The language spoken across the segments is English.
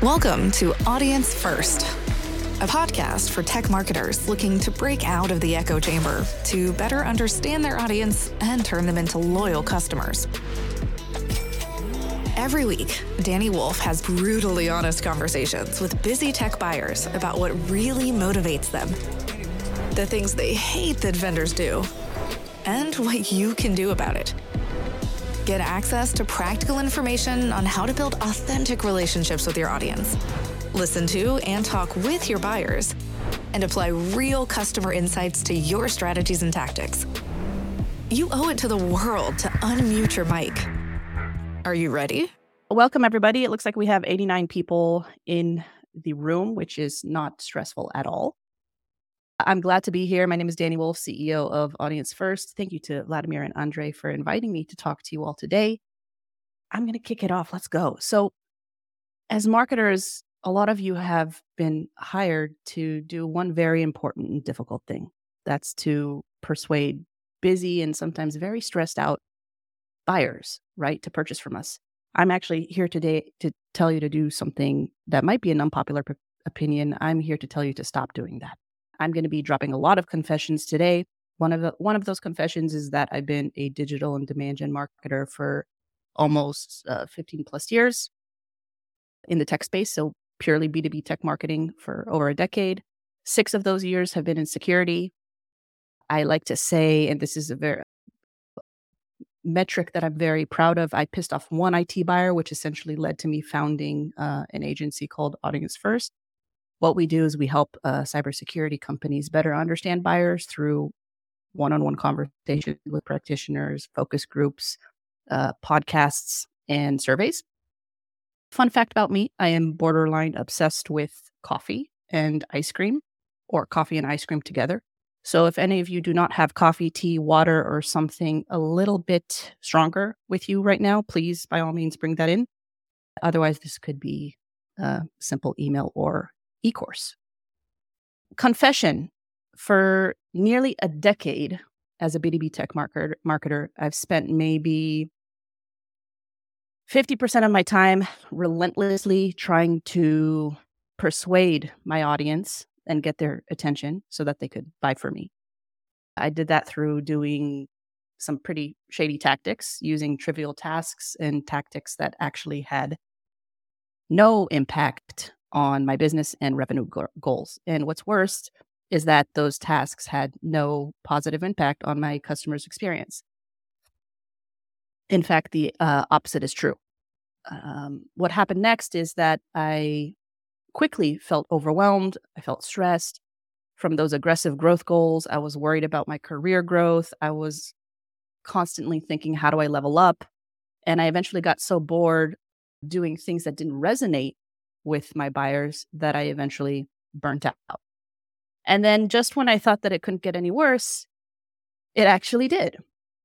Welcome to Audience First, a podcast for tech marketers looking to break out of the echo chamber to better understand their audience and turn them into loyal customers. Every week, Danny Wolf has brutally honest conversations with busy tech buyers about what really motivates them, the things they hate that vendors do, and what you can do about it. Get access to practical information on how to build authentic relationships with your audience. Listen to and talk with your buyers, and apply real customer insights to your strategies and tactics. You owe it to the world to unmute your mic. Are you ready? Welcome, everybody. It looks like we have 89 people in the room, which is not stressful at all. I'm glad to be here. My name is Danny Wolf, CEO of Audience First. Thank you to Vladimir and Andre for inviting me to talk to you all today. I'm going to kick it off. Let's go. So, as marketers, a lot of you have been hired to do one very important and difficult thing. That's to persuade busy and sometimes very stressed out buyers, right, to purchase from us. I'm actually here today to tell you to do something that might be an unpopular opinion. I'm here to tell you to stop doing that. I'm going to be dropping a lot of confessions today. One of those confessions is that I've been a digital and demand gen marketer for almost 15 plus years in the tech space. So purely B2B tech marketing for over a decade. 6 of those years have been in security. I like to say, and this is a very metric that I'm very proud of, I pissed off one IT buyer, which essentially led to me founding an agency called Audience First. What we do is we help cybersecurity companies better understand buyers through one-on-one conversations with practitioners, focus groups, podcasts, and surveys. Fun fact about me, I am borderline obsessed with coffee and ice cream, or coffee and ice cream together. So if any of you do not have coffee, tea, water, or something a little bit stronger with you right now, please, by all means, bring that in. Otherwise, this could be a simple email or e-course. Confession. For nearly a decade as a B2B tech marketer, I've spent maybe 50% of my time relentlessly trying to persuade my audience and get their attention so that they could buy for me. I did that through doing some pretty shady tactics, using trivial tasks and tactics that actually had no impact on my business and revenue goals. And what's worst is that those tasks had no positive impact on my customer's experience. In fact, the opposite is true. What happened next is that I quickly felt overwhelmed. I felt stressed from those aggressive growth goals. I was worried about my career growth. I was constantly thinking, how do I level up? And I eventually got so bored doing things that didn't resonate with my buyers that I eventually burnt out. And then just when I thought that it couldn't get any worse, it actually did.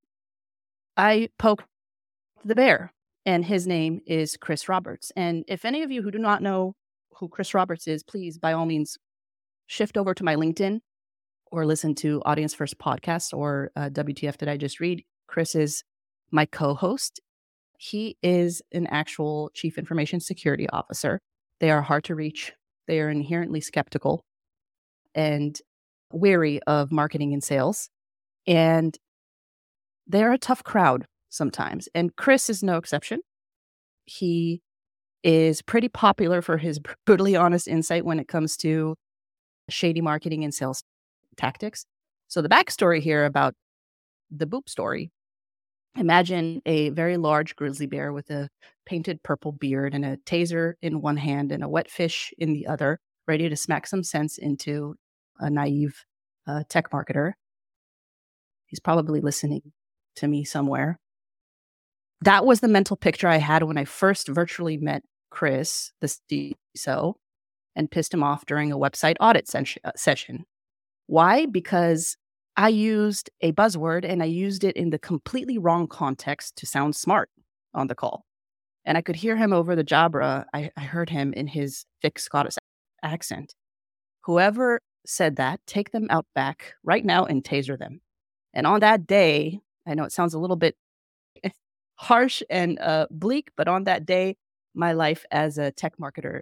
I poked the bear, and his name is Chris Roberts. And if any of you who do not know who Chris Roberts is, please, by all means, shift over to my LinkedIn or listen to Audience First podcast or WTF Did I Just Read. Chris is my co-host. He is an actual chief information security officer. They are hard to reach. They are inherently skeptical and wary of marketing and sales. And they're a tough crowd sometimes. And Chris is no exception. He is pretty popular for his brutally honest insight when it comes to shady marketing and sales tactics. So the backstory here about the Boop story. Imagine a very large grizzly bear with a painted purple beard and a taser in one hand and a wet fish in the other, ready to smack some sense into a naive tech marketer. He's probably listening to me somewhere. That was the mental picture I had when I first virtually met Chris, the CISO, and pissed him off during a website audit session. Why? Because I used a buzzword and I used it in the completely wrong context to sound smart on the call. And I could hear him over the Jabra. I heard him in his thick Scottish accent. Whoever said that, take them out back right now and taser them. And on that day, I know it sounds a little bit harsh and bleak, but on that day, my life as a tech marketer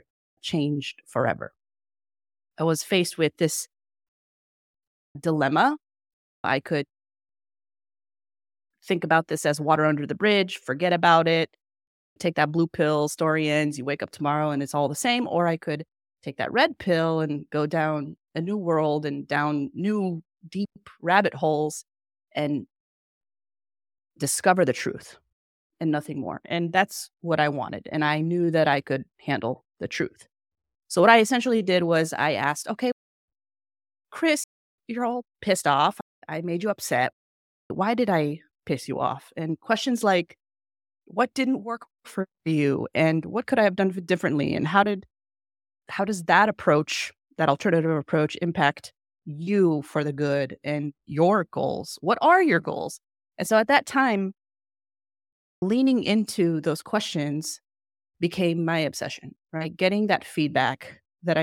changed forever. I was faced with this dilemma. I could think about this as water under the bridge, forget about it, take that blue pill, story ends, you wake up tomorrow and it's all the same. Or I could take that red pill and go down a new world and down new deep rabbit holes and discover the truth and nothing more. And that's what I wanted. And I knew that I could handle the truth. So what I essentially did was I asked, okay, Chris, you're all pissed off. I made you upset. Why did I piss you off? And questions like, what didn't work for you? And what could I have done differently? And how does that approach, that alternative approach, impact you for the good and your goals? What are your goals? And so at that time, leaning into those questions became my obsession, right? Getting that feedback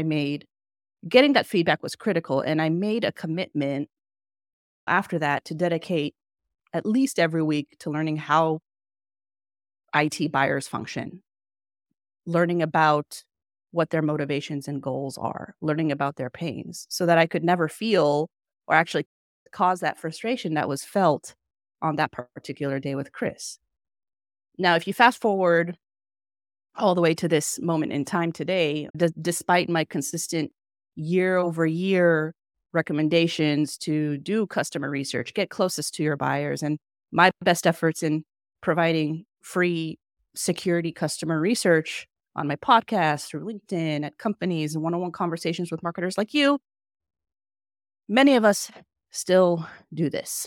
was critical. And I made a commitment after that to dedicate at least every week to learning how IT buyers function, learning about what their motivations and goals are, learning about their pains, so that I could never feel or actually cause that frustration that was felt on that particular day with Chris. Now, if you fast forward all the way to this moment in time today, despite my consistent year over year recommendations to do customer research, get closest to your buyers, and my best efforts in providing free security customer research on my podcast, through LinkedIn, at companies, and one-on-one conversations with marketers like you, many of us still do this.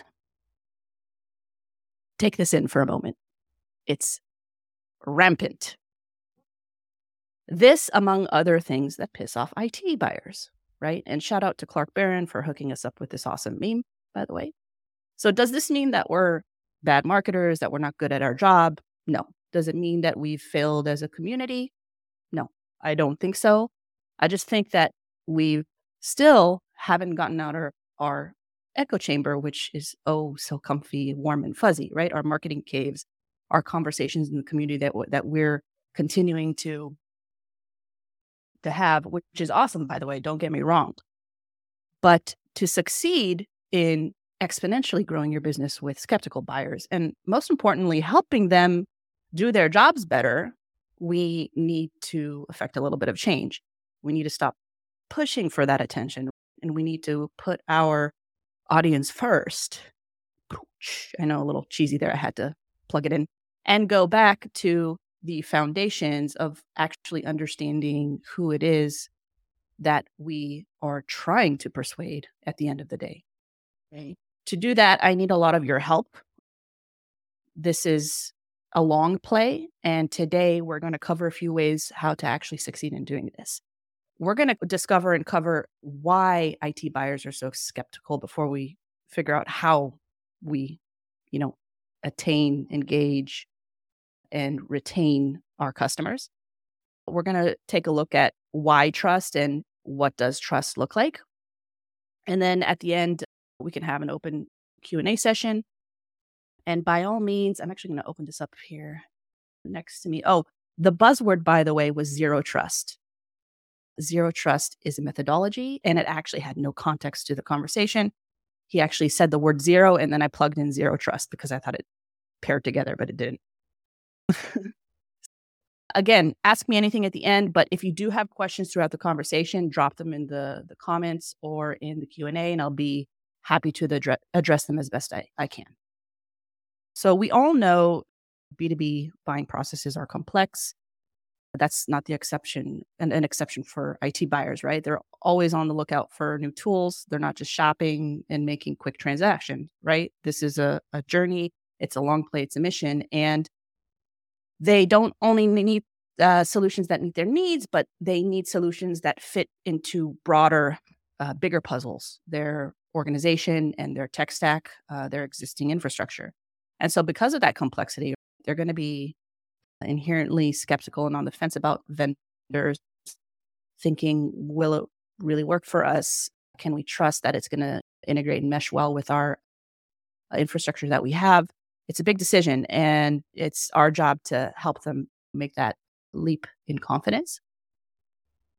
Take this in for a moment. It's rampant. This, among other things that piss off IT buyers, right? And shout out to Clark Barron for hooking us up with this awesome meme, by the way. So does this mean that we're bad marketers, that we're not good at our job? No. Does it mean that we've failed as a community? No, I don't think so. I just think that we still haven't gotten out of our echo chamber, which is oh so comfy, warm, and fuzzy, right? Our marketing caves, our conversations in the community that we're continuing to have, which is awesome, by the way, don't get me wrong. But to succeed in exponentially growing your business with skeptical buyers, and most importantly, helping them do their jobs better, we need to affect a little bit of change. We need to stop pushing for that attention, and we need to put our audience first. I know, a little cheesy there. I had to plug it in and go back to the foundations of actually understanding who it is that we are trying to persuade at the end of the day. Okay. To do that, I need a lot of your help. This is a long play, and today we're going to cover a few ways how to actually succeed in doing this. We're going to discover and cover why IT buyers are so skeptical before we figure out how we, attain, engage, and retain our customers. We're going to take a look at why trust and what does trust look like. And then at the end, we can have an open Q&A session. And by all means, I'm actually going to open this up here next to me. Oh, the buzzword, by the way, was zero trust. Zero trust is a methodology, and it actually had no context to the conversation. He actually said the word zero, and then I plugged in zero trust because I thought it paired together, but it didn't. Again, ask me anything at the end, but if you do have questions throughout the conversation, drop them in the comments or in the Q&A, and I'll be happy to address them as best I can. So we all know B2B buying processes are complex. That's not the exception, an exception for IT buyers, right? They're always on the lookout for new tools. They're not just shopping and making quick transactions, right? This is a journey. It's a long play. It's a mission. And they don't only need solutions that meet their needs, but they need solutions that fit into broader, bigger puzzles, their organization and their tech stack, their existing infrastructure. And so because of that complexity, they're going to be inherently skeptical and on the fence about vendors, thinking, will it really work for us? Can we trust that it's going to integrate and mesh well with our infrastructure that we have? It's a big decision, and it's our job to help them make that leap in confidence.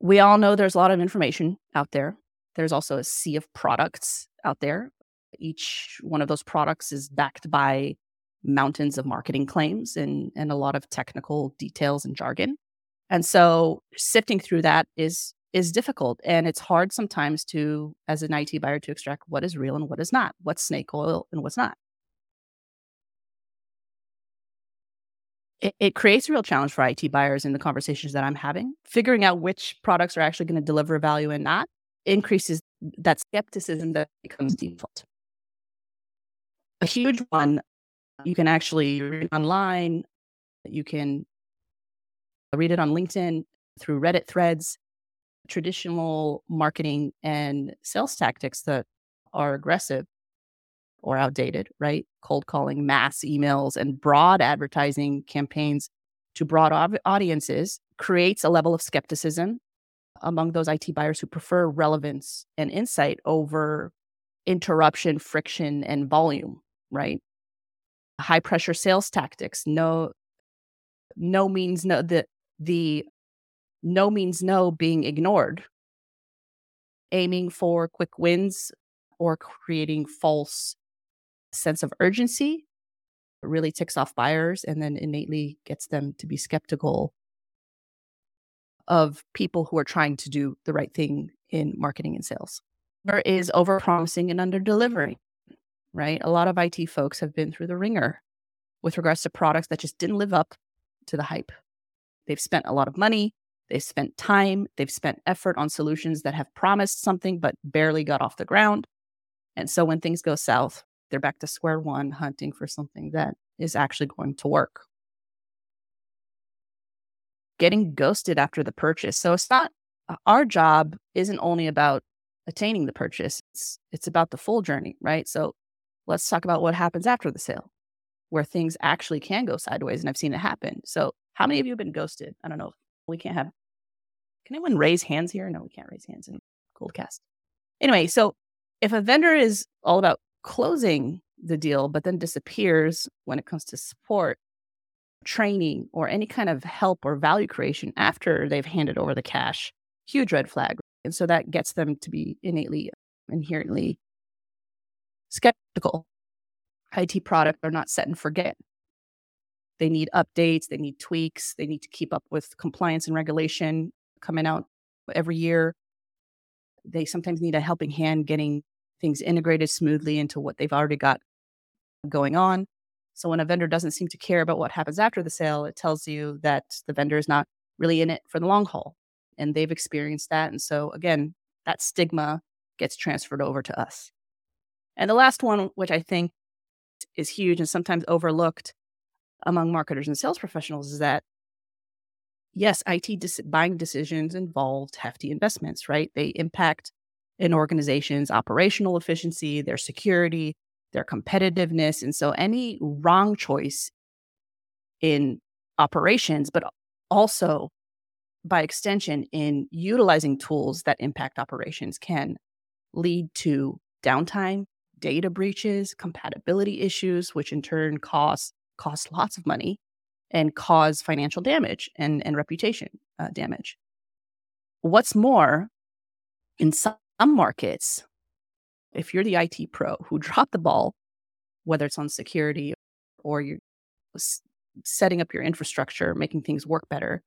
We all know there's a lot of information out there. There's also a sea of products out there. Each one of those products is backed by mountains of marketing claims and a lot of technical details and jargon. And so sifting through that is difficult. And it's hard sometimes to, as an IT buyer, to extract what is real and what is not, what's snake oil and what's not. It creates a real challenge for IT buyers in the conversations that I'm having. Figuring out which products are actually going to deliver value and not increases that skepticism that becomes default. A huge one, you can actually read online, you can read it on LinkedIn, through Reddit threads, traditional marketing and sales tactics that are aggressive or outdated, right? Cold calling, mass emails, and broad advertising campaigns to broad audiences creates a level of skepticism among those IT buyers who prefer relevance and insight over interruption, friction, and volume, right? High pressure sales tactics, no means no, the no means no being ignored, aiming for quick wins or creating false sense of urgency really ticks off buyers and then innately gets them to be skeptical of people who are trying to do the right thing in marketing and sales. There is over-promising and under-delivering, right? A lot of IT folks have been through the ringer with regards to products that just didn't live up to the hype. They've spent a lot of money, they've spent time, they've spent effort on solutions that have promised something but barely got off the ground. And so when things go south, they're back to square one, hunting for something that is actually going to work. Getting ghosted after the purchase. So it's not, our job isn't only about attaining the purchase, it's about the full journey, right? So let's talk about what happens after the sale, where things actually can go sideways. And I've seen it happen. So how many of you have been ghosted? I don't know. Can anyone raise hands here? No, we can't raise hands in Coldcast. Anyway, so if a vendor is all about closing the deal, but then disappears when it comes to support, training, or any kind of help or value creation after they've handed over the cash, huge red flag. And so that gets them to be inherently skeptical. IT products are not set and forget. They need updates, they need tweaks, they need to keep up with compliance and regulation coming out every year. They sometimes need a helping hand getting things integrated smoothly into what they've already got going on. So when a vendor doesn't seem to care about what happens after the sale, it tells you that the vendor is not really in it for the long haul. And they've experienced that. And so again, that stigma gets transferred over to us. And the last one, which I think is huge and sometimes overlooked among marketers and sales professionals, is that yes, IT buying decisions involved hefty investments, right? They impact an organization's operational efficiency, their security, their competitiveness. And so any wrong choice in operations, but also by extension in utilizing tools that impact operations, can lead to downtime, data breaches, compatibility issues, which in turn cost lots of money and cause financial damage and reputation damage. What's more, in some markets, if you're the IT pro who dropped the ball, whether it's on security or you're setting up your infrastructure, making things work better,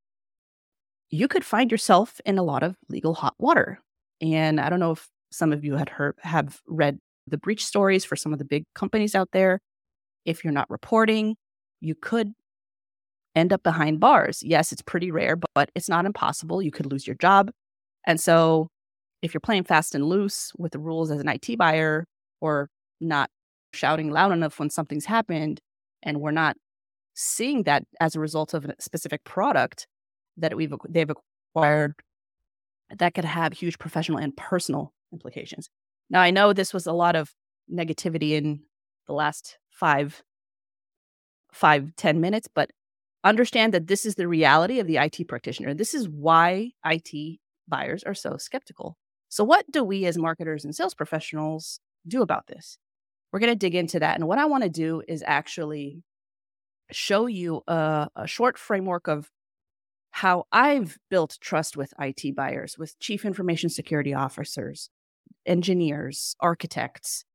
you could find yourself in a lot of legal hot water. And I don't know if some of you have read the breach stories for some of the big companies out there. If you're not reporting, you could end up behind bars. Yes, it's pretty rare, but it's not impossible. You could lose your job. And so if you're playing fast and loose with the rules as an IT buyer, or not shouting loud enough when something's happened, and we're not seeing that as a result of a specific product that they've acquired, that could have huge professional and personal implications. Now, I know this was a lot of negativity in the last 10 minutes, but understand that this is the reality of the IT practitioner. This is why IT buyers are so skeptical. So what do we as marketers and sales professionals do about this? We're going to dig into that. And what I want to do is actually show you a short framework of how I've built trust with IT buyers, with chief information security officers, engineers, architects,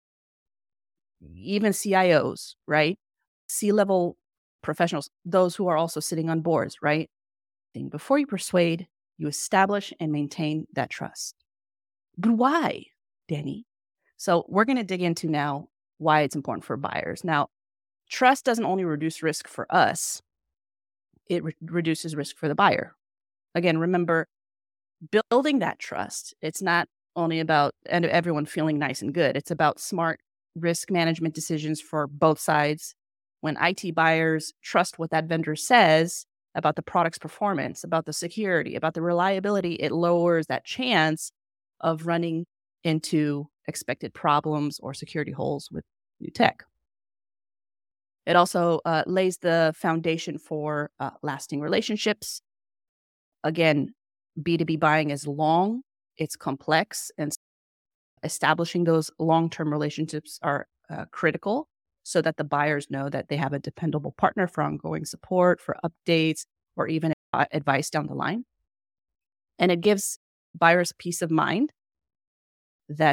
even CIOs, right? C-level professionals, those who are also sitting on boards, right? Before you persuade, you establish and maintain that trust. But why, Danny? So we're going to dig into now why it's important for buyers. Now, trust doesn't only reduce risk for us, it reduces risk for the buyer. Again, remember, building that trust, it's not only about everyone feeling nice and good. It's about smart risk management decisions for both sides. When IT buyers trust what that vendor says about the product's performance, about the security, about the reliability, it lowers that chance of running into expected problems or security holes with new tech. It also lays the foundation for lasting relationships. Again, B2B buying is long, it's complex, and establishing those long-term relationships are critical so that the buyers know that they have a dependable partner for ongoing support, for updates, or even advice down the line. And it gives buyers peace of mind that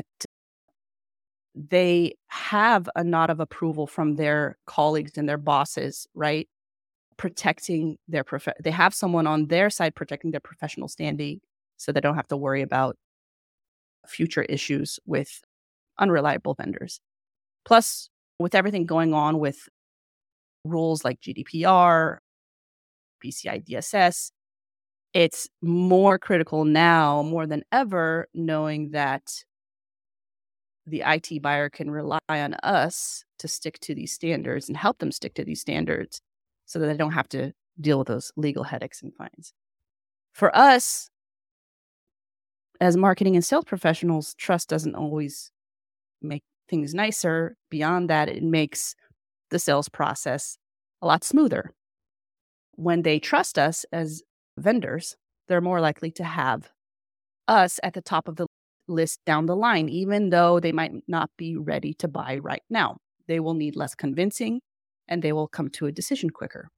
they have a nod of approval from their colleagues and their bosses, right? Protecting their they have someone on their side protecting their professional standing so they don't have to worry about future issues with unreliable vendors. Plus, with everything going on with rules like GDPR, PCI DSS, it's more critical now, more than ever, knowing that the IT buyer can rely on us to stick to these standards and help them stick to these standards so that they don't have to deal with those legal headaches and fines. For us, as marketing and sales professionals, trust doesn't always make things nicer. Beyond that, it makes the sales process a lot smoother. When they trust us as vendors, they're more likely to have us at the top of the list down the line, even though they might not be ready to buy right now. They will need less convincing and they will come to a decision quicker.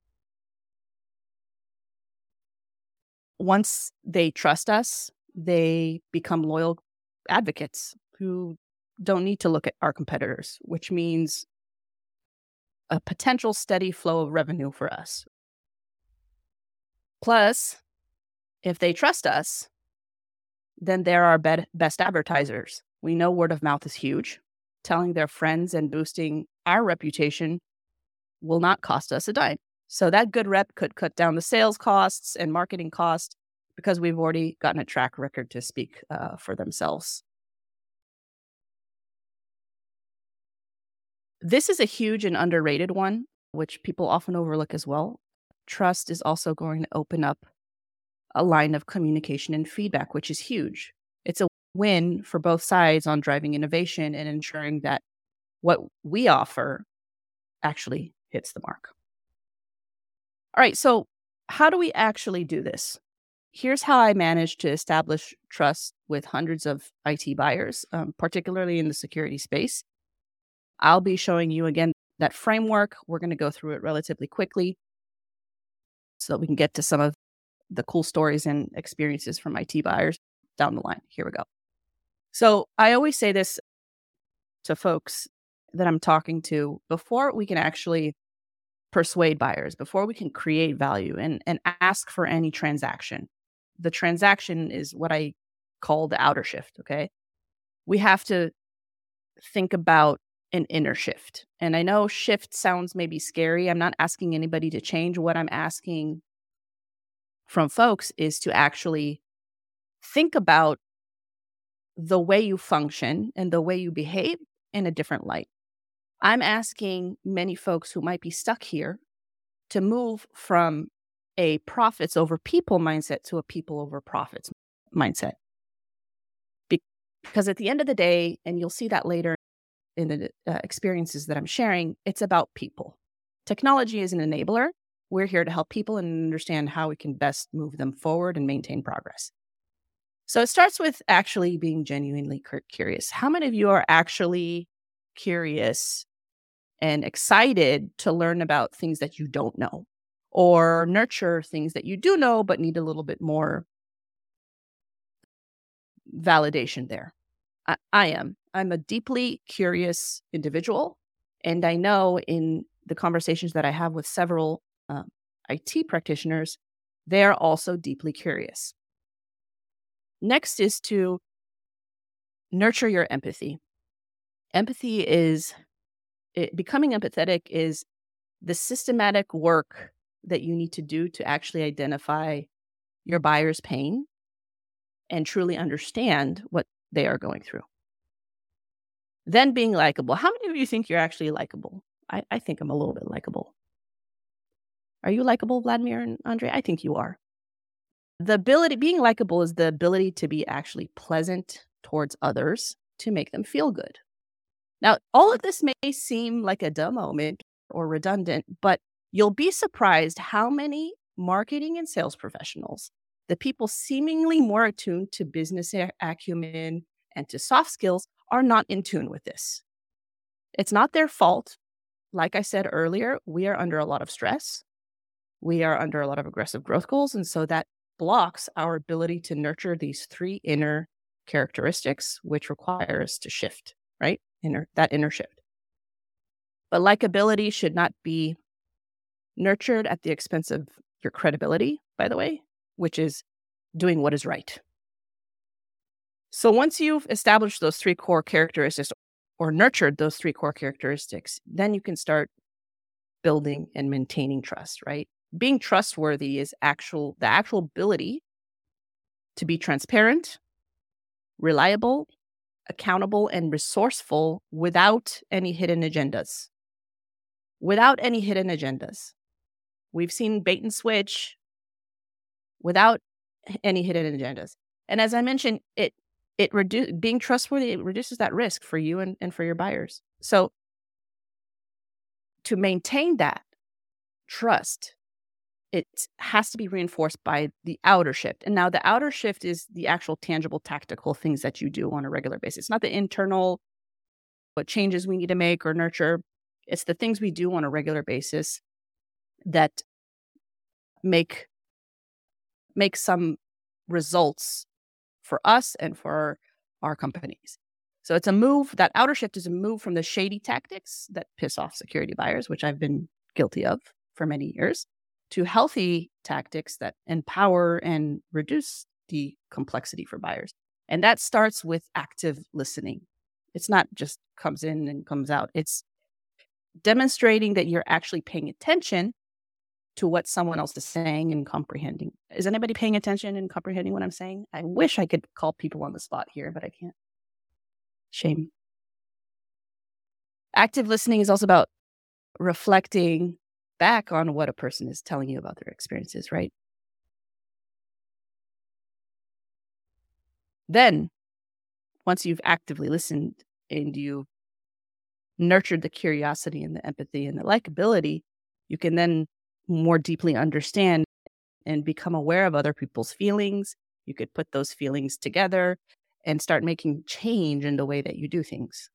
Once they trust us, they become loyal advocates who don't need to look at our competitors, which means a potential steady flow of revenue for us. Plus, if they trust us, then they're our best advertisers. We know word of mouth is huge. Telling their friends and boosting our reputation will not cost us a dime. So that good rep could cut down the sales costs and marketing costs because we've already gotten a track record to speak for themselves. This is a huge and underrated one, which people often overlook as well. Trust is also going to open up a line of communication and feedback, which is huge. It's a win for both sides on driving innovation and ensuring that what we offer actually hits the mark. All right, so how do we actually do this? Here's how I managed to establish trust with hundreds of IT buyers, particularly in the security space. I'll be showing you again that framework. We're going to go through it relatively quickly so that we can get to some of the cool stories and experiences from IT buyers down the line. Here we go. So I always say this to folks that I'm talking to before we can actually persuade buyers, before we can create value and ask for any transaction. The transaction is what I call the outer shift, okay? We have to think about an inner shift. And I know shift sounds maybe scary. I'm not asking anybody to change. What I'm asking from folks is to actually think about the way you function and the way you behave in a different light. I'm asking many folks who might be stuck here to move from a profits over people mindset to a people over profits mindset. Because at the end of the day, and you'll see that later in the experiences that I'm sharing, it's about people. Technology is an enabler. We're here to help people and understand how we can best move them forward and maintain progress. So it starts with actually being genuinely curious. How many of you are actually curious and excited to learn about things that you don't know? or nurture things that you do know but need a little bit more validation there. I'm a deeply curious individual, and I know in the conversations that I have with several IT practitioners, they're also deeply curious. Next is to nurture your empathy. Becoming empathetic is the systematic work that you need to do to actually identify your buyer's pain and truly understand what they are going through. Then being likable. How many of you think you're actually likable? I think I'm a little bit likable. Are you likable, Vladimir and Andre? I think you are. Being likable is the ability to be actually pleasant towards others to make them feel good. Now, all of this may seem like a dumb moment or redundant, but you'll be surprised how many marketing and sales professionals, the people seemingly more attuned to business acumen and to soft skills, are not in tune with this. It's not their fault. Like I said earlier, we are under a lot of stress. We are under a lot of aggressive growth goals. And so that blocks our ability to nurture these three inner characteristics, which require us to shift, right? That inner shift. But likability should not be nurtured at the expense of your credibility, by the way, which is doing what is right. So once you've established those three core characteristics or nurtured those three core characteristics, then you can start building and maintaining trust, right? Being trustworthy is the actual ability to be transparent, reliable, accountable, and resourceful without any hidden agendas. Without any hidden agendas. We've seen bait and switch without any hidden agendas. And as I mentioned, being trustworthy, it reduces that risk for you and for your buyers. So to maintain that trust, it has to be reinforced by the outer shift. And now the outer shift is the actual tangible tactical things that you do on a regular basis. Not the internal, what changes we need to make or nurture. It's the things we do on a regular basis that make some results for us and for our companies. So it's a move, that outer shift is a move from the shady tactics that piss off security buyers, which I've been guilty of for many years, to healthy tactics that empower and reduce the complexity for buyers. And that starts with active listening. It's not just comes in and comes out. It's demonstrating that you're actually paying attention to what someone else is saying and comprehending. Is anybody paying attention and comprehending what I'm saying? I wish I could call people on the spot here, but I can't. Shame. Active listening is also about reflecting back on what a person is telling you about their experiences, right? Then, once you've actively listened and you nurtured the curiosity and the empathy and the likability, you can then more deeply understand and become aware of other people's feelings. You could put those feelings together and start making change in the way that you do things.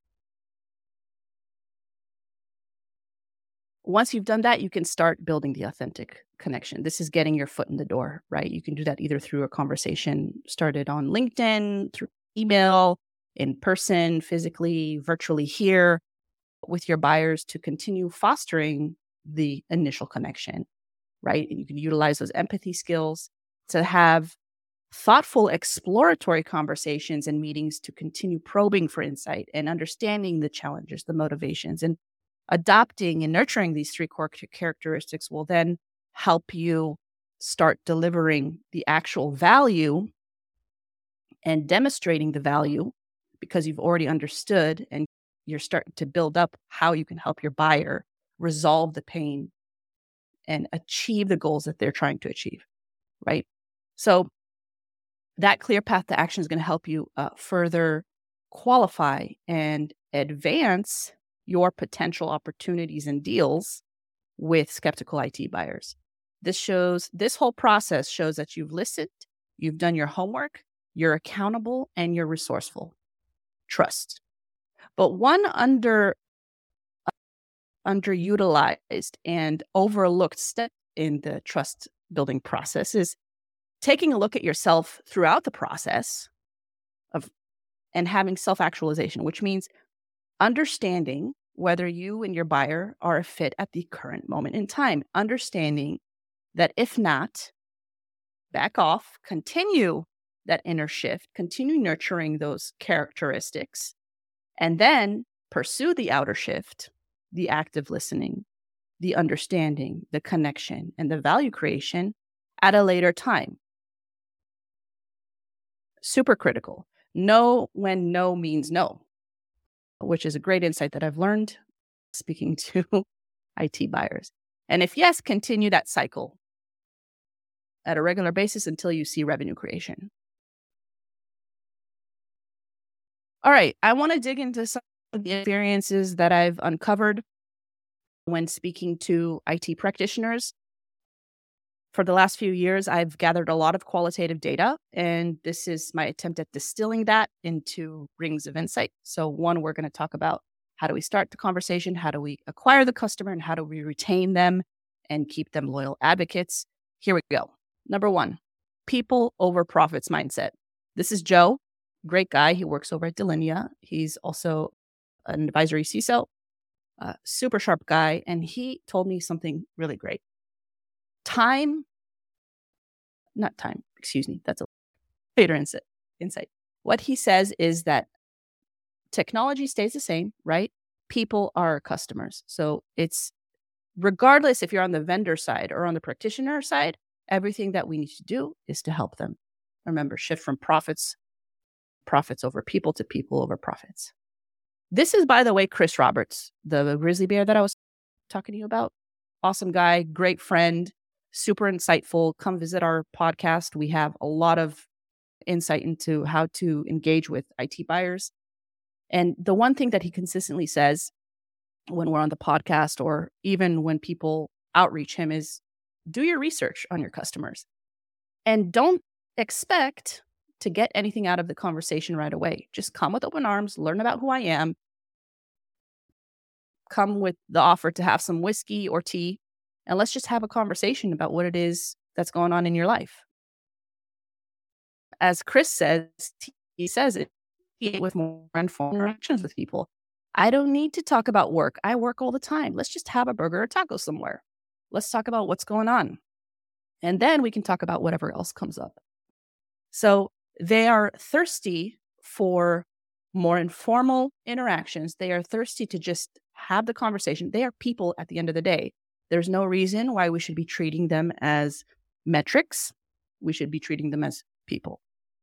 Once you've done that, you can start building the authentic connection. This is getting your foot in the door, right? You can do that either through a conversation started on LinkedIn, through email, in person, physically, virtually here with your buyers to continue fostering the initial connection, right? And you can utilize those empathy skills to have thoughtful exploratory conversations and meetings to continue probing for insight and understanding the challenges, the motivations, and adopting and nurturing these three core characteristics will then help you start delivering the actual value and demonstrating the value because you've already understood and you're starting to build up how you can help your buyer resolve the pain and achieve the goals that they're trying to achieve, right? So that clear path to action is going to help you further qualify and advance your potential opportunities and deals with skeptical IT buyers. This whole process shows that you've listened, you've done your homework, you're accountable, and you're resourceful. Trust. But one underutilized and overlooked step in the trust building process is taking a look at yourself throughout the process and having self-actualization, which means understanding whether you and your buyer are a fit at the current moment in time. Understanding that if not, back off, continue that inner shift, continue nurturing those characteristics, and then pursue the outer shift, the active listening, the understanding, the connection, and the value creation at a later time. Super critical. Know when no means no, which is a great insight that I've learned speaking to IT buyers. And if yes, continue that cycle at a regular basis until you see revenue creation. All right, I want to dig into some of the experiences that I've uncovered when speaking to IT practitioners. For the last few years, I've gathered a lot of qualitative data, and this is my attempt at distilling that into rings of insight. So one, we're going to talk about how do we start the conversation, how do we acquire the customer, and how do we retain them and keep them loyal advocates. Here we go. Number one, people over profits mindset. This is Joe, great guy. He works over at Delinea. He's also an advisory CISO, super sharp guy, and he told me something really great. That's a later insight. What he says is that technology stays the same, right? People are customers. So it's regardless if you're on the vendor side or on the practitioner side, everything that we need to do is to help them. Remember, shift from profits over people to people over profits. This is, by the way, Chris Roberts, the grizzly bear that I was talking to you about. Awesome guy, great friend, super insightful. Come visit our podcast. We have a lot of insight into how to engage with IT buyers. And the one thing that he consistently says when we're on the podcast or even when people outreach him is do your research on your customers and don't expect to get anything out of the conversation right away. Just come with open arms, learn about who I am, come with the offer to have some whiskey or tea, and let's just have a conversation about what it is that's going on in your life. As Chris says, he says it with more informed interactions with people. I don't need to talk about work. I work all the time. Let's just have a burger or taco somewhere. Let's talk about what's going on. And then we can talk about whatever else comes up. So they are thirsty for more informal interactions. They are thirsty to just have the conversation. They are people at the end of the day. There's no reason why we should be treating them as metrics. We should be treating them as people.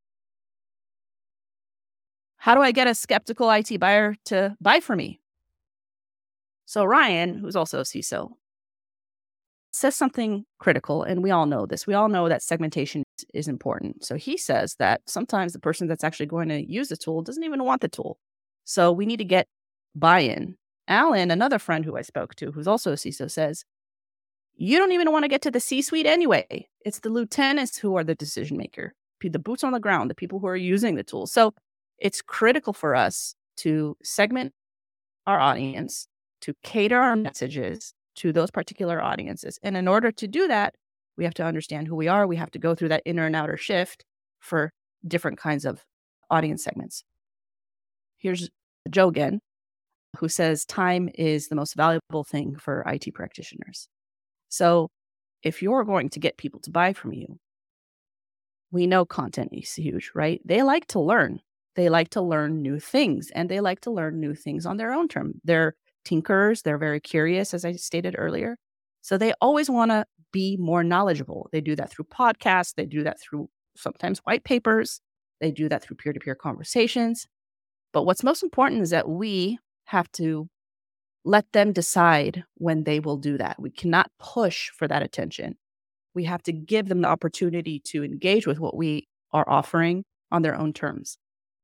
How do I get a skeptical IT buyer to buy for me? So Ryan, who's also a CISO, says something critical, and we all know this. We all know that segmentation is important. So he says that sometimes the person that's actually going to use the tool doesn't even want the tool. So we need to get buy-in. Alan, another friend who I spoke to, who's also a CISO, says, you don't even want to get to the C-suite anyway. It's the lieutenants who are the decision maker, the boots on the ground, the people who are using the tool. So it's critical for us to segment our audience, to cater our messages to those particular audiences. And in order to do that, we have to understand who we are. We have to go through that inner and outer shift for different kinds of audience segments. Here's Joe again, who says time is the most valuable thing for IT practitioners. So if you're going to get people to buy from you, we know content is huge, right? They like to learn. They like to learn new things, and they like to learn new things on their own term. They're tinkerers. They're very curious, as I stated earlier. So they always want to be more knowledgeable. They do that through podcasts. They do that through sometimes white papers. They do that through peer-to-peer conversations. But what's most important is that we have to let them decide when they will do that. We cannot push for that attention. We have to give them the opportunity to engage with what we are offering on their own terms.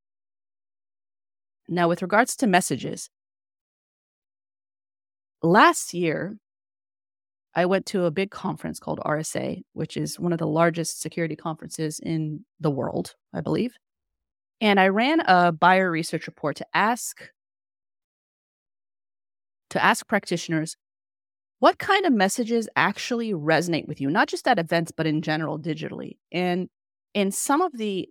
Now, with regards to messages, last year, I went to a big conference called RSA, which is one of the largest security conferences in the world, I believe. And I ran a buyer research report to ask practitioners, what kind of messages actually resonate with you, not just at events, but in general digitally. And in some of the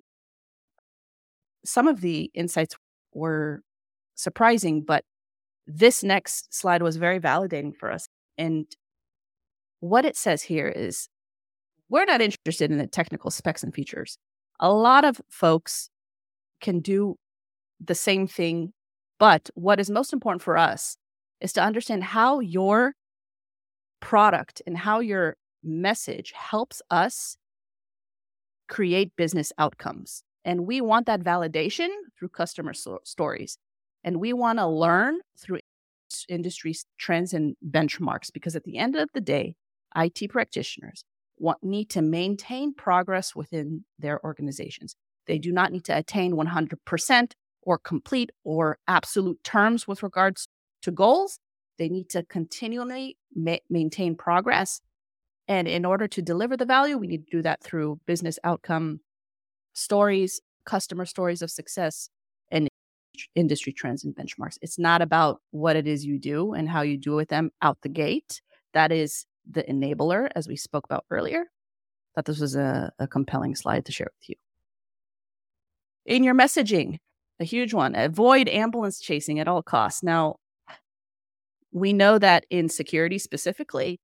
insights were surprising, but this next slide was very validating for us. And what it says here is we're not interested in the technical specs and features. A lot of folks can do the same thing, but what is most important for us is to understand how your product and how your message helps us create business outcomes. And we want that validation through customer stories. And we want to learn through industry trends and benchmarks, because at the end of the day, IT practitioners need to maintain progress within their organizations. They do not need to attain 100% or complete or absolute terms with regards to goals. They need to continually maintain progress. And in order to deliver the value, we need to do that through business outcome stories, customer stories of success, and industry trends and benchmarks. It's not about what it is you do and how you do with them out the gate. That is the enabler, as we spoke about earlier. Thought this was a compelling slide to share with you. In your messaging, a huge one, avoid ambulance chasing at all costs. Now, we know that in security specifically,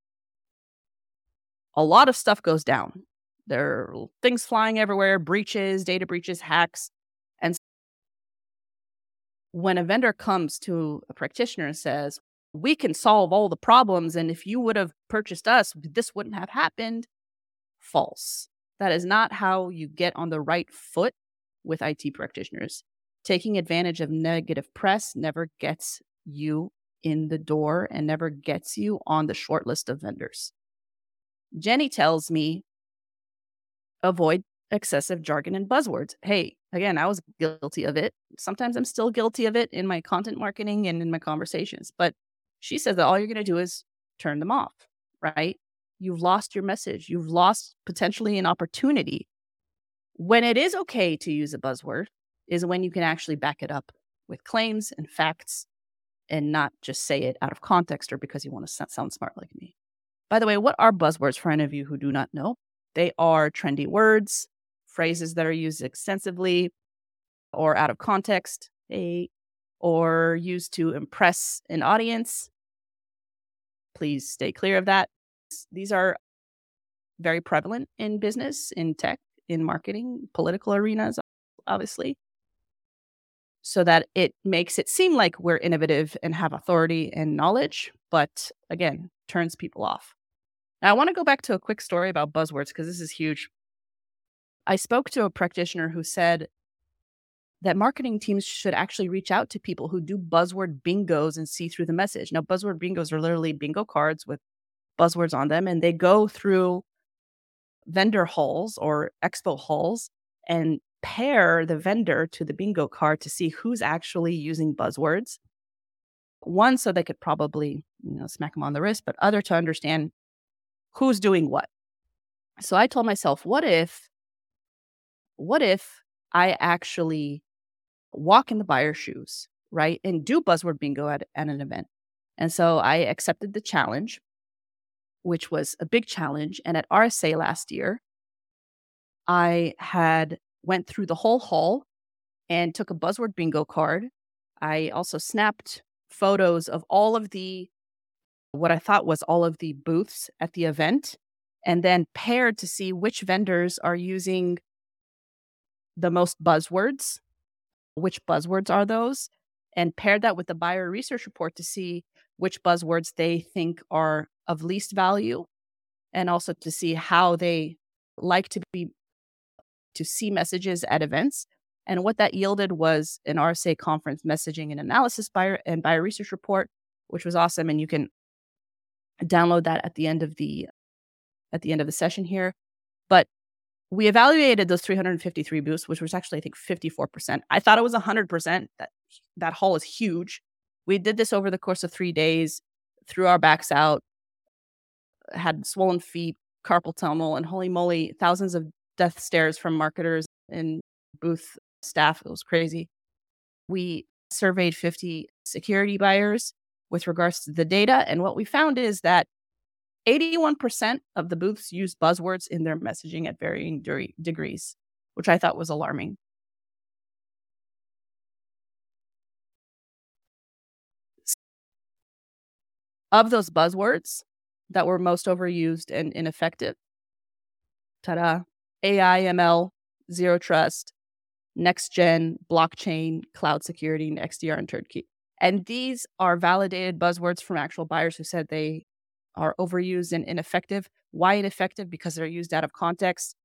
a lot of stuff goes down. There are things flying everywhere, breaches, data breaches, hacks. And when a vendor comes to a practitioner and says, we can solve all the problems, and if you would have purchased us, this wouldn't have happened, false. That is not how you get on the right foot with IT practitioners. Taking advantage of negative press never gets you in the door and never gets you on the short list of vendors. Jenny tells me, avoid excessive jargon and buzzwords. Hey, again, I was guilty of it. Sometimes I'm still guilty of it in my content marketing and in my conversations. But she says that all you're going to do is turn them off, right? You've lost your message. You've lost potentially an opportunity. When it is okay to use a buzzword is when you can actually back it up with claims and facts and not just say it out of context or because you want to sound smart like me. By the way, what are buzzwords for any of you who do not know? They are trendy words, phrases that are used extensively or out of context, or used to impress an audience. Please stay clear of that. These are very prevalent in business, in tech, in marketing, political arenas, obviously, so that it makes it seem like we're innovative and have authority and knowledge, but again, turns people off. Now, I want to go back to a quick story about buzzwords because this is huge. I spoke to a practitioner who said that marketing teams should actually reach out to people who do buzzword bingos and see through the message. Now, buzzword bingos are literally bingo cards with buzzwords on them, and they go through vendor halls or expo halls and pair the vendor to the bingo card to see who's actually using buzzwords. One, so they could probably, smack them on the wrist, but other to understand who's doing what. So I told myself, what if I actually walk in the buyer's shoes, right, and do buzzword bingo at an event? And so I accepted the challenge, which was a big challenge. And at RSA last year, I had went through the whole hall and took a buzzword bingo card. I also snapped photos of all of what I thought was all of the booths at the event, and then paired to see which vendors are using the most buzzwords, which buzzwords are those, and paired that with the buyer research report to see which buzzwords they think are of least value, and also to see how they like to see messages at events. And what that yielded was an RSA conference messaging and analysis buyer research report, which was awesome. And you can download that at the end of the session here. But we evaluated those 353 booths, which was actually, I think, 54%. I thought it was 100%. That hall is huge. We did this over the course of 3 days, threw our backs out, had swollen feet, carpal tunnel, and holy moly, thousands of death stares from marketers and booth staff. It was crazy. We surveyed 50 security buyers. with regards to the data. And what we found is that 81% of the booths use buzzwords in their messaging at varying degrees, which I thought was alarming. Of those buzzwords that were most overused and ineffective, AI, ML, zero trust, next gen, blockchain, cloud security, and XDR and turnkey. And these are validated buzzwords from actual buyers who said they are overused and ineffective. Why ineffective? Because they're used out of context.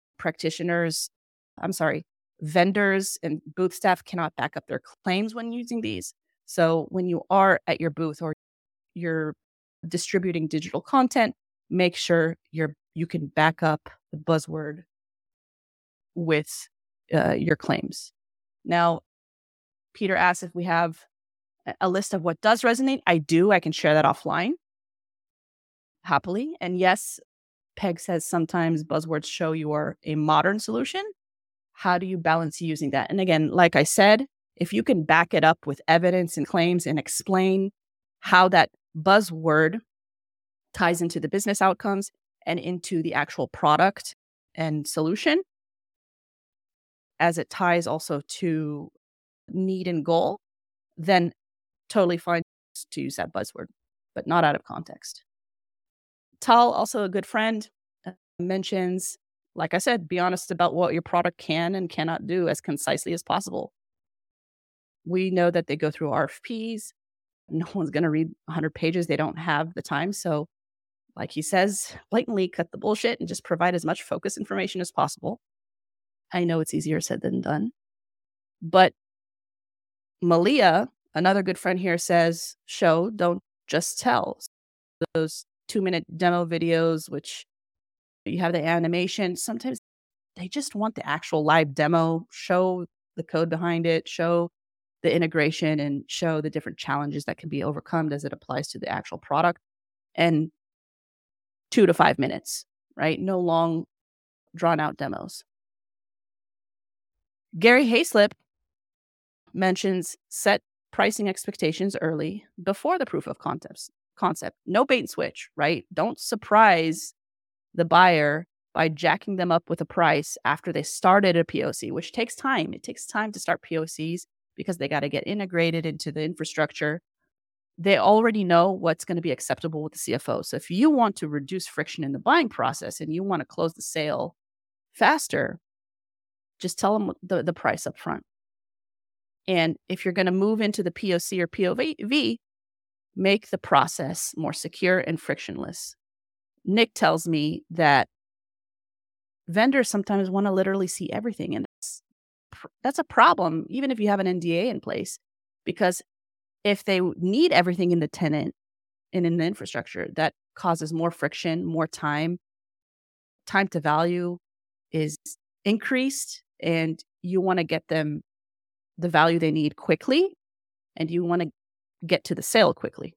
Vendors and booth staff cannot back up their claims when using these. So when you are at your booth or you're distributing digital content, make sure you can back up the buzzword with your claims. Now, Peter asked if we have a list of what does resonate. I do. I can share that offline happily. And yes, Peg says sometimes buzzwords show you are a modern solution. How do you balance using that? And again, like I said, if you can back it up with evidence and claims and explain how that buzzword ties into the business outcomes and into the actual product and solution, as it ties also to need and goal, then totally fine to use that buzzword, but not out of context. Tal, also a good friend, mentions, like I said, be honest about what your product can and cannot do as concisely as possible. We know that they go through RFPs. No one's going to read 100 pages. They don't have the time. So, like he says, blatantly cut the bullshit and just provide as much focused information as possible. I know it's easier said than done. But Malia, another good friend here, says, show, don't just tell. Those 2-minute demo videos, which you have the animation, sometimes they just want the actual live demo, show the code behind it, show the integration, and show the different challenges that can be overcome as it applies to the actual product. And 2 to 5 minutes, right? No long, drawn out demos. Gary Hayslip mentions set pricing expectations early before the proof of concept. No bait and switch, right? Don't surprise the buyer by jacking them up with a price after they started a POC, which takes time. It takes time to start POCs because they got to get integrated into the infrastructure. They already know what's going to be acceptable with the CFO. So if you want to reduce friction in the buying process and you want to close the sale faster, just tell them the price up front. And if you're going to move into the POC or POV, make the process more secure and frictionless. Nick tells me that vendors sometimes want to literally see everything. And that's a problem, even if you have an NDA in place, because if they need everything in the tenant and in the infrastructure, that causes more friction, more time. Time to value is increased, and you want to get them the value they need quickly, and you want to get to the sale quickly.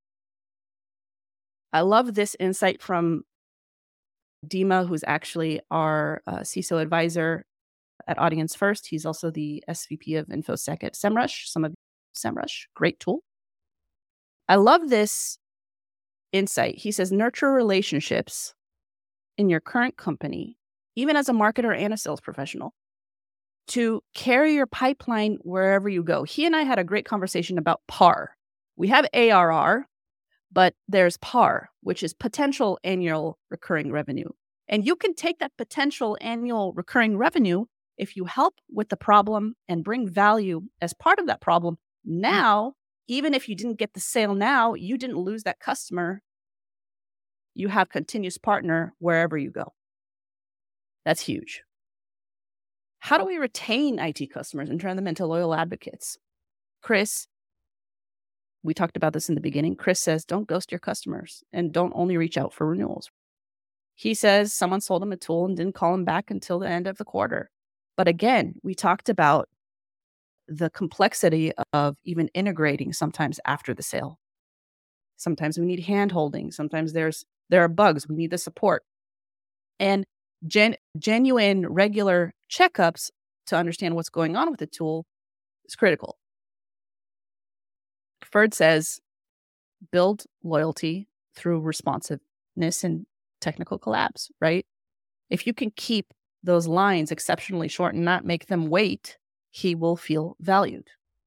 I love this insight from Dima, who's actually our CISO advisor at Audience First. He's also the SVP of InfoSec at SEMrush. Some of SEMrush, great tool. I love this insight. He says, nurture relationships in your current company, even as a marketer and a sales professional, to carry your pipeline wherever you go. He and I had a great conversation about PAR. We have ARR, but there's PAR, which is potential annual recurring revenue. And you can take that potential annual recurring revenue if you help with the problem and bring value as part of that problem. Now, even if you didn't get the sale now, you didn't lose that customer. You have continuous partner wherever you go. That's huge. How do we retain IT customers and turn them into loyal advocates? Chris, we talked about this in the beginning. Chris says, don't ghost your customers and don't only reach out for renewals. He says someone sold him a tool and didn't call him back until the end of the quarter. But again, we talked about the complexity of even integrating sometimes after the sale. Sometimes we need hand-holding. Sometimes there are bugs. We need the support. And genuine, regular checkups to understand what's going on with the tool is critical. Ferd says, build loyalty through responsiveness and technical collabs, right? If you can keep those lines exceptionally short and not make them wait, he will feel valued.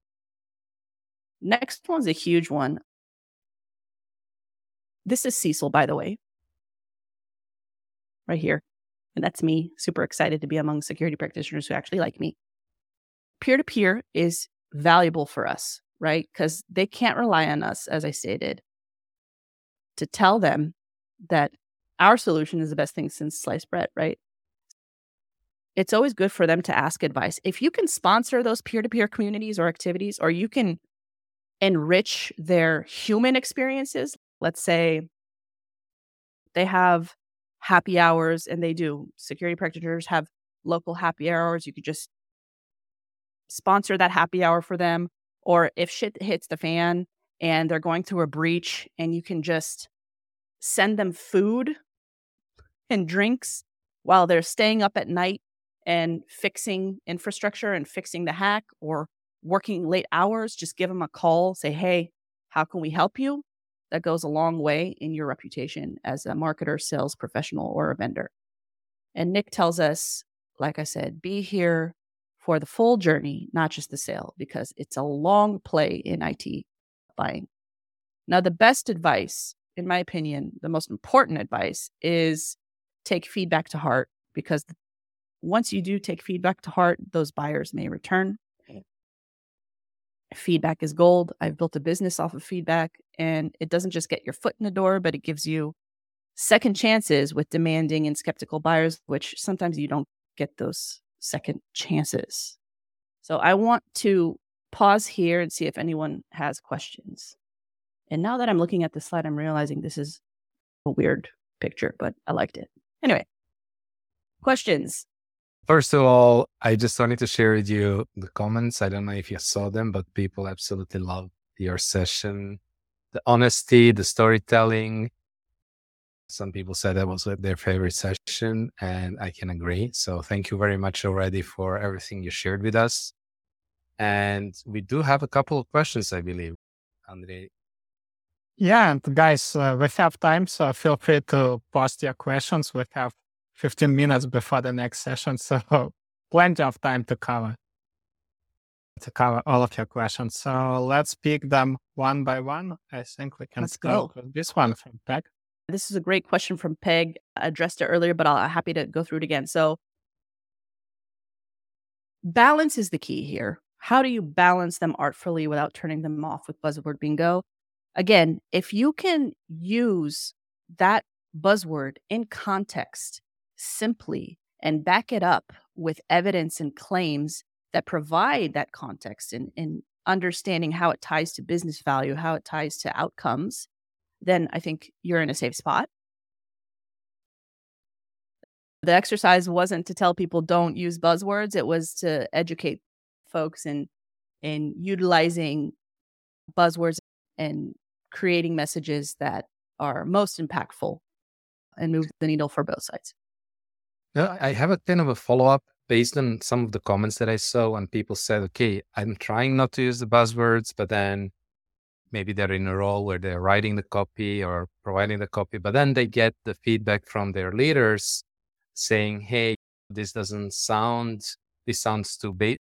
Next one's a huge one. This is Cecil, by the way, right here. And that's me, super excited to be among security practitioners who actually like me. Peer-to-peer is valuable for us, right? Because they can't rely on us, as I stated, to tell them that our solution is the best thing since sliced bread, right? It's always good for them to ask advice. If you can sponsor those peer-to-peer communities or activities, or you can enrich their human experiences, let's say they have happy hours, and they do. Security practitioners have local happy hours. You could just sponsor that happy hour for them. Or if shit hits the fan and they're going through a breach, and you can just send them food and drinks while they're staying up at night and fixing infrastructure and fixing the hack, or working late hours, just give them a call, say, hey, how can we help you? That goes a long way in your reputation as a marketer, sales professional, or a vendor. And Nick tells us, like I said, be here for the full journey, not just the sale, because it's a long play in IT buying. Now, the best advice, in my opinion, the most important advice is take feedback to heart, because once you do take feedback to heart, those buyers may return. Feedback is gold. I've built a business off of feedback, and it doesn't just get your foot in the door, but it gives you second chances with demanding and skeptical buyers, which sometimes you don't get those second chances. So I want to pause here and see if anyone has questions. And now that I'm looking at the slide, I'm realizing this is a weird picture, but I liked it. Anyway, questions? First of all, I just wanted to share with you the comments. I don't know if you saw them, but people absolutely loved your session. The honesty, the storytelling. Some people said that was their favorite session, and I can agree. So thank you very much already for everything you shared with us. And we do have a couple of questions, I believe, Andre. Yeah, and guys, we have time, so feel free to post your questions. We have 15 minutes before the next session, so plenty of time to cover all of your questions. So let's pick them one by one. I think we can start with this one from Peg. This is a great question from Peg. I addressed it earlier, but I'm happy to go through it again. So balance is the key here. How do you balance them artfully without turning them off with buzzword bingo? Again, if you can use that buzzword in context simply and back it up with evidence and claims that provide that context and understanding how it ties to business value, how it ties to outcomes, then I think you're in a safe spot. The exercise wasn't to tell people don't use buzzwords. It was to educate folks in utilizing buzzwords and creating messages that are most impactful and move the needle for both sides. No, I have a kind of a follow-up based on some of the comments that I saw when people said, okay, I'm trying not to use the buzzwords, but then maybe they're in a role where they're writing the copy or providing the copy, but then they get the feedback from their leaders saying, hey, this sounds too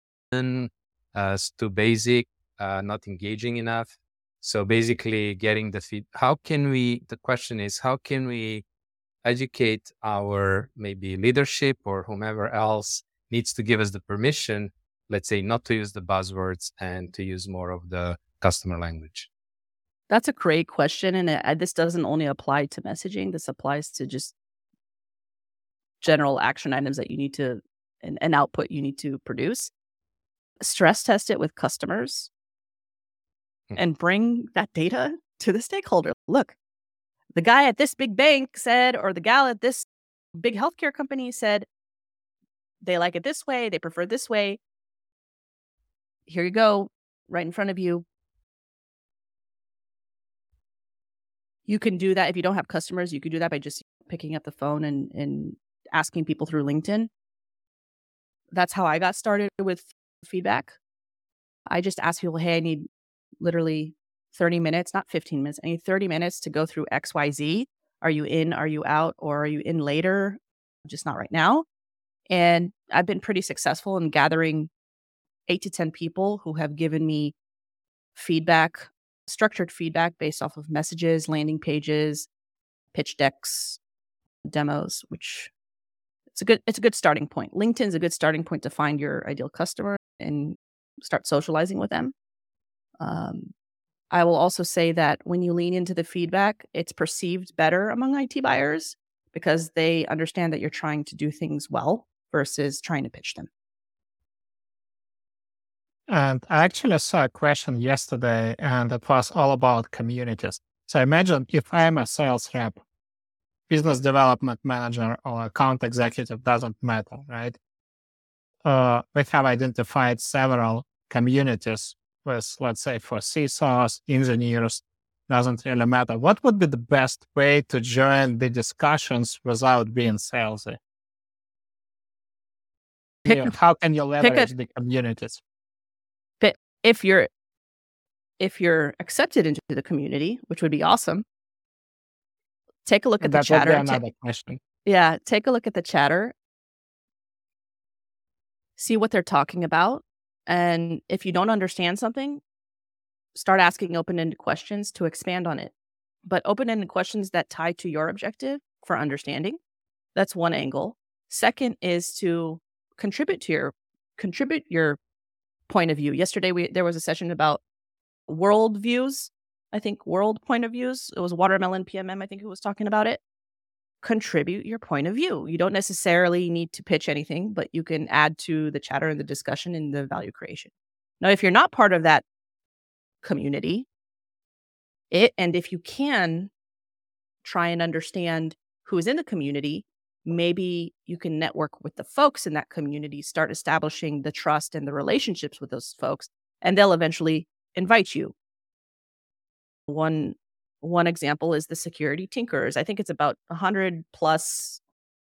basic, not engaging enough. So basically getting the question is, how can we educate our maybe leadership or whomever else needs to give us the permission, let's say, not to use the buzzwords and to use more of the customer language? That's a great question. And this doesn't only apply to messaging. This applies to just general action items that you need to, an output you need to produce. Stress test it with customers and bring that data to the stakeholder. Look, the guy at this big bank said, or the gal at this big healthcare company said, they like it this way, they prefer this way. Here you go, right in front of you. You can do that if you don't have customers. You could do that by just picking up the phone and asking people through LinkedIn. That's how I got started with feedback. I just asked people, hey, I need literally 30 minutes, not 15 minutes, I need 30 minutes to go through XYZ. Are you in? Are you out? Or are you in later? Just not right now. And I've been pretty successful in gathering 8 to 10 people who have given me feedback, structured feedback based off of messages, landing pages, pitch decks, demos, which it's a good starting point. LinkedIn's a good starting point to find your ideal customer and start socializing with them. I will also say that when you lean into the feedback, it's perceived better among IT buyers because they understand that you're trying to do things well versus trying to pitch them. And I actually saw a question yesterday, and it was all about communities. So imagine if I'm a sales rep, business development manager, or account executive, doesn't matter, right? We have identified several communities with, let's say, for CISOs, engineers, doesn't really matter. What would be the best way to join the discussions without being salesy? How can you leverage the communities? But if you're accepted into the community, which would be awesome, take a look at the chatter. That would be another question. Yeah, take a look at the chatter. See what they're talking about. And if you don't understand something, start asking open-ended questions to expand on it. But open-ended questions that tie to your objective for understanding. That's one angle. Second is to contribute your point of view. Yesterday there was a session about world views. I think world point of views. It was Watermelon PMM, I think, who was talking about it. Contribute your point of view. You don't necessarily need to pitch anything, but you can add to the chatter and the discussion and the value creation. Now, if you're not part of that community, and if you can try and understand who is in the community, maybe you can network with the folks in that community, start establishing the trust and the relationships with those folks, and they'll eventually invite you. One example is the Security Tinkerers. I think it's about 100 plus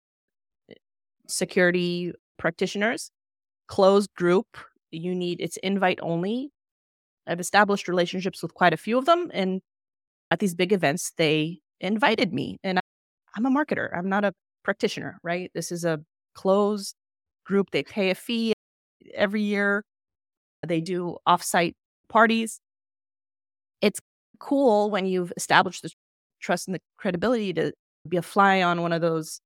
security practitioners, closed group. It's invite only. I've established relationships with quite a few of them. And at these big events, they invited me. And I'm a marketer. I'm not a practitioner, right? This is a closed group. They pay a fee every year. They do offsite parties. It's cool when you've established the trust and the credibility to be a fly on one of those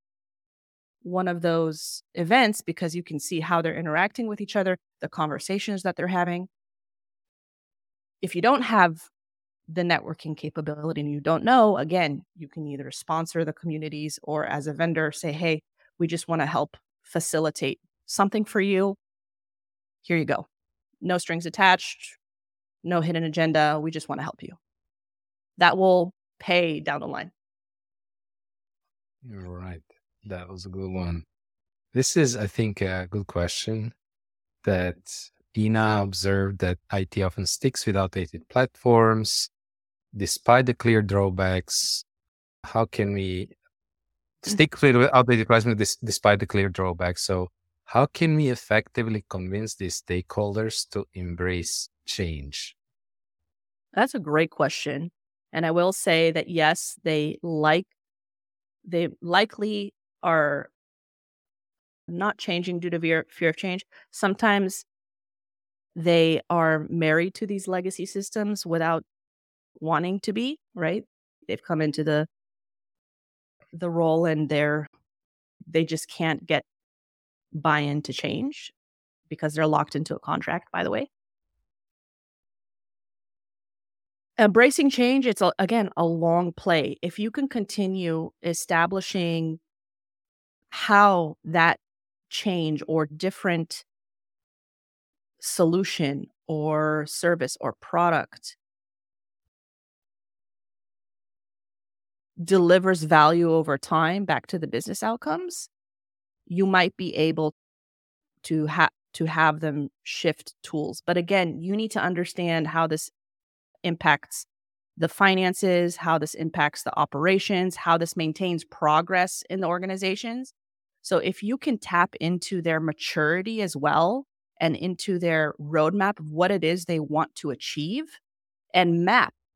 events because you can see how they're interacting with each other, the conversations that they're having. If you don't have the networking capability and you don't know, again, you can either sponsor the communities or as a vendor say, hey, we just want to help facilitate something for you. Here you go. No strings attached, no hidden agenda. We just want to help you. That will pay down the line. You're right. That was a good one. This is, I think, a good question that Ina observed that IT often sticks with outdated platforms, despite the clear drawbacks. How can we stick with outdated platforms despite the clear drawbacks? So how can we effectively convince these stakeholders to embrace change? That's a great question. And I will say that, yes, they likely are not changing due to fear of change. Sometimes they are married to these legacy systems without wanting to be, right? They've come into the role and they just can't get buy-in to change because they're locked into a contract, by the way. Embracing change, it's, again, a long play. If you can continue establishing how that change or different solution or service or product delivers value over time back to the business outcomes, you might be able to have them shift tools. But again, you need to understand how this impacts the finances, how this impacts the operations, how this maintains progress in the organizations. So if you can tap into their maturity as well and into their roadmap of what it is they want to achieve and map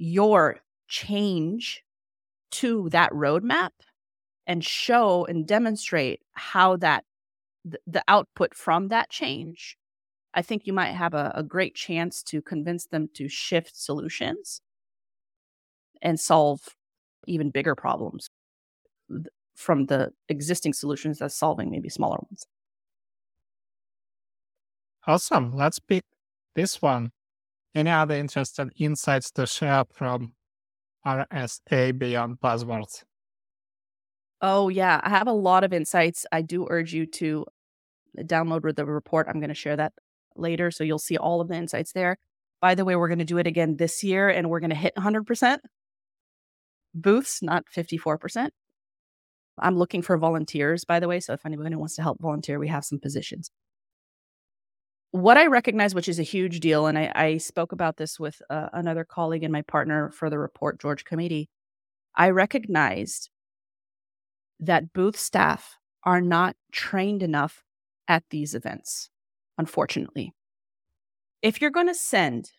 your change to that roadmap and show and demonstrate how that the output from that change, I think you might have a great chance to convince them to shift solutions and solve even bigger problems from the existing solutions that's solving maybe smaller ones. Awesome. Let's pick this one. Any other interesting insights to share from RSA beyond buzzwords? Oh, yeah. I have a lot of insights. I do urge you to download the report. I'm going to share that later, so you'll see all of the insights there. By the way, we're going to do it again this year, and we're going to hit 100% booths, not 54%. I'm looking for volunteers, by the way, so if anybody wants to help volunteer, we have some positions. What I recognize, which is a huge deal, and I spoke about this with another colleague and my partner for the report, George Comedy, I recognized that booth staff are not trained enough at these events, unfortunately. If you're going to send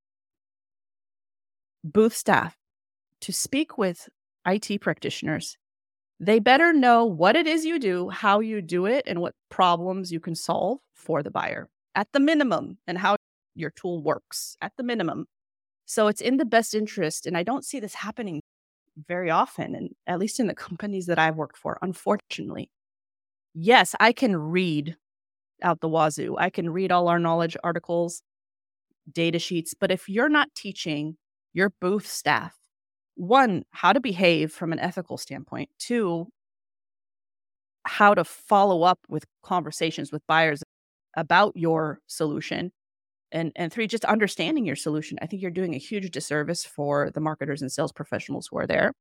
booth staff to speak with IT practitioners, they better know what it is you do, how you do it, and what problems you can solve for the buyer at the minimum, and how your tool works at the minimum. So it's in the best interest, and I don't see this happening very often, and at least in the companies that I've worked for, unfortunately. Yes, I can read out the wazoo. I can read all our knowledge articles, data sheets, but if you're not teaching your booth staff, one, how to behave from an ethical standpoint, two, how to follow up with conversations with buyers about your solution, and three, just understanding your solution, I think you're doing a huge disservice for the marketers and sales professionals who are there.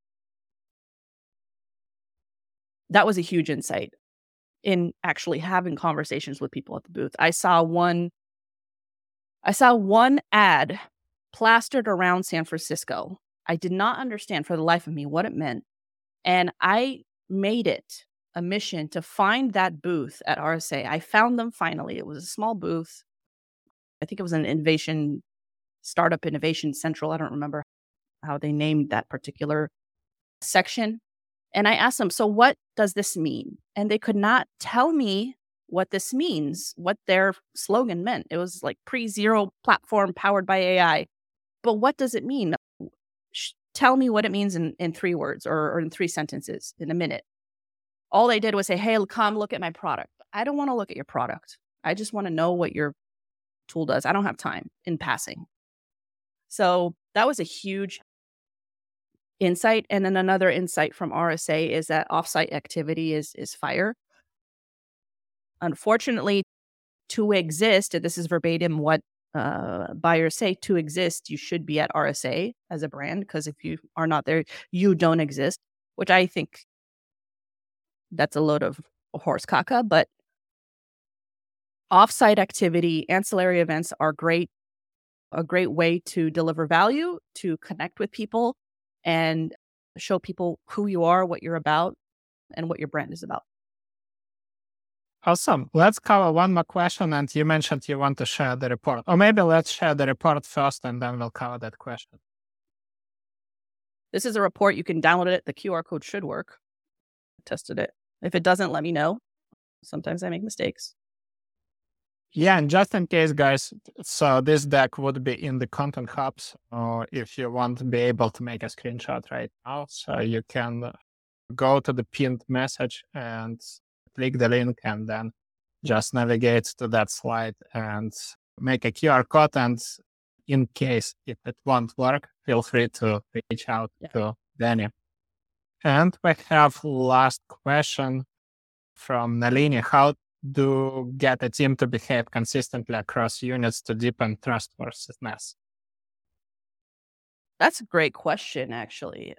That was a huge insight in actually having conversations with people at the booth. I saw one ad plastered around San Francisco. I did not understand for the life of me what it meant. And I made it a mission to find that booth at RSA. I found them finally. It was a small booth. I think it was an startup innovation central. I don't remember how they named that particular section. And I asked them, so what does this mean? And they could not tell me what this means, what their slogan meant. It was like pre-zero platform powered by AI. But what does it mean? Tell me what it means in 3 words or in 3 sentences in a minute. All they did was say, hey, come look at my product. I don't want to look at your product. I just want to know what your tool does. I don't have time in passing. So that was a huge insight. And then another insight from RSA is that offsite activity is fire. Unfortunately, to exist, and this is verbatim what buyers say, to exist, you should be at RSA as a brand, because if you are not there, you don't exist, which I think that's a load of horse caca. But offsite activity, ancillary events are a great way to deliver value, to connect with people, and show people who you are, what you're about, and what your brand is about. Awesome. Let's cover one more question. And you mentioned you want to share the report. Or maybe let's share the report first, and then we'll cover that question. This is a report. You can download it. The QR code should work. I tested it. If it doesn't, let me know. Sometimes I make mistakes. Yeah, and just in case, guys, so this deck would be in the Content Hubs, or if you want to be able to make a screenshot right now, so you can go to the pinned message and click the link, and then just navigate to that slide and make a QR code. And in case if it won't work, feel free to reach out to Danny. And we have last question from Nalini. How do get a team to behave consistently across units to deepen trustworthiness? That's a great question, actually.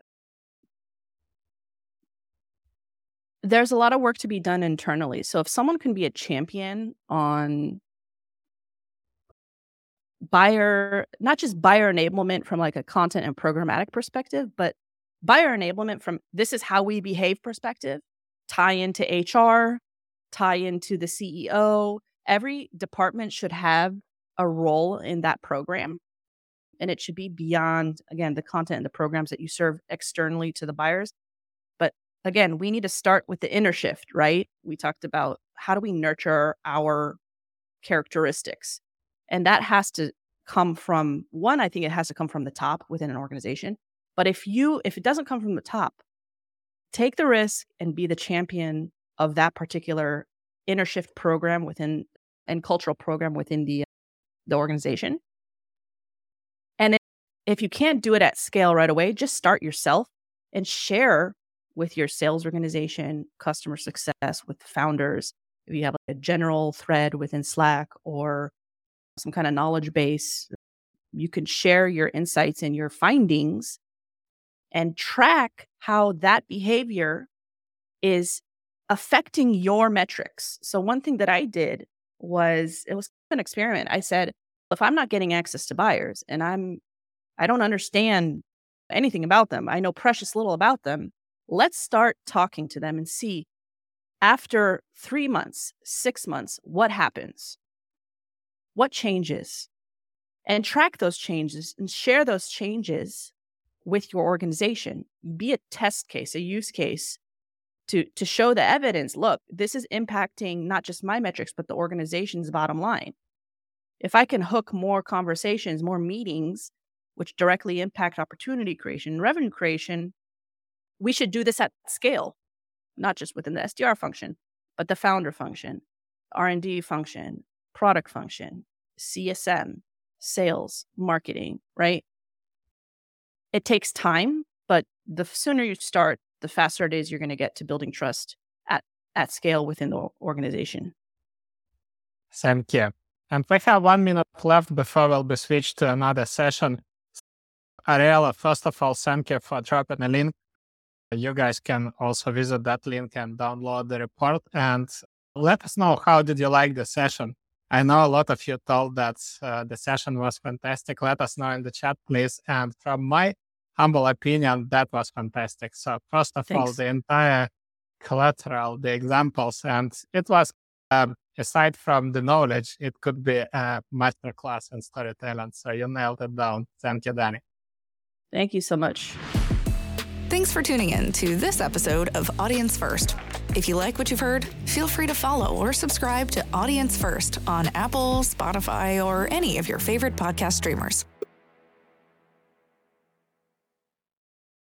There's a lot of work to be done internally. So if someone can be a champion on not just buyer enablement from like a content and programmatic perspective, but buyer enablement from this is how we behave perspective, tie into HR, tie into the CEO. Every department should have a role in that program. and it should be beyond, again, the content and the programs that you serve externally to the buyers. But again, we need to start with the inner shift, right? We talked about how do we nurture our characteristics? And that has to come from, one, I think it has to come from the top within an organization. But if it doesn't come from the top, take the risk and be the champion of that particular inner shift program within and cultural program within the organization. And if you can't do it at scale right away, just start yourself and share with your sales organization, customer success, with founders. If you have a general thread within Slack or some kind of knowledge base, you can share your insights and your findings and track how that behavior is affecting your metrics. So one thing that I did was, it was an experiment. I said, if I'm not getting access to buyers and I don't understand anything about them, I know precious little about them, let's start talking to them and see after 3 months, 6 months, what happens? What changes? And track those changes and share those changes with your organization. Be a test case, a use case to show the evidence. Look, this is impacting not just my metrics, but the organization's bottom line. If I can hook more conversations, more meetings, which directly impact opportunity creation, revenue creation, we should do this at scale, not just within the SDR function, but the founder function, R&D function, product function, CSM, sales, marketing, right? It takes time, but the sooner you start, the faster it is you're going to get to building trust at scale within the organization. Thank you. And we have 1 minute left before we'll be switched to another session. Ariella, first of all, thank you for dropping a link. You guys can also visit that link and download the report. And let us know, how did you like the session? I know a lot of you told that the session was fantastic. Let us know in the chat, please. And from my humble opinion, that was fantastic. So first of all, the entire collateral, the examples, and it was, aside from the knowledge, it could be a masterclass in storytelling. So you nailed it down. Thank you, Danny. Thank you so much. Thanks for tuning in to this episode of Audience First. If you like what you've heard, feel free to follow or subscribe to Audience First on Apple, Spotify, or any of your favorite podcast streamers.